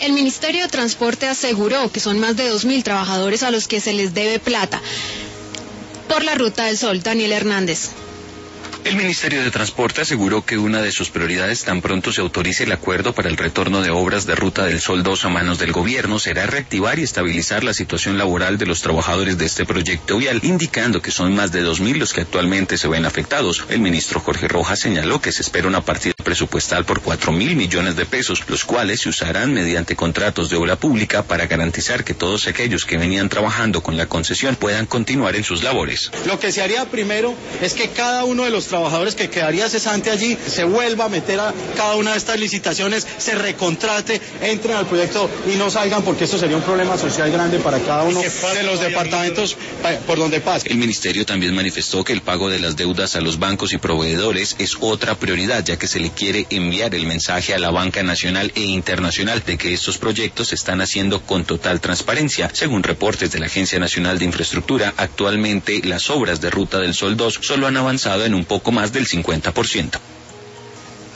El Ministerio de Transporte aseguró que son más de 2.000 trabajadores a los que se les debe plata por la Ruta del Sol. Daniel Hernández. El Ministerio de Transporte aseguró que una de sus prioridades, tan pronto se autorice el acuerdo para el retorno de obras de Ruta del Sol 2 a manos del gobierno, será reactivar y estabilizar la situación laboral de los trabajadores de este proyecto vial, indicando que son más de 2.000 los que actualmente se ven afectados. El ministro Jorge Rojas señaló que se espera una partida presupuestal por 4.000 millones de pesos, los cuales se usarán mediante contratos de obra pública para garantizar que todos aquellos que venían trabajando con la concesión puedan continuar en sus labores. Lo que se haría primero es que cada uno de los trabajadores que quedaría cesante allí se vuelva a meter a cada una de estas licitaciones, se recontrate, entren al proyecto y no salgan, porque esto sería un problema social grande para cada uno de los departamentos por donde pase. El ministerio también manifestó que el pago de las deudas a los bancos y proveedores es otra prioridad, ya que se le quiere enviar el mensaje a la banca nacional e internacional de que estos proyectos se están haciendo con total transparencia. Según reportes de la Agencia Nacional de Infraestructura, actualmente las obras de Ruta del Sol 2 solo han avanzado en un poco más del 50%.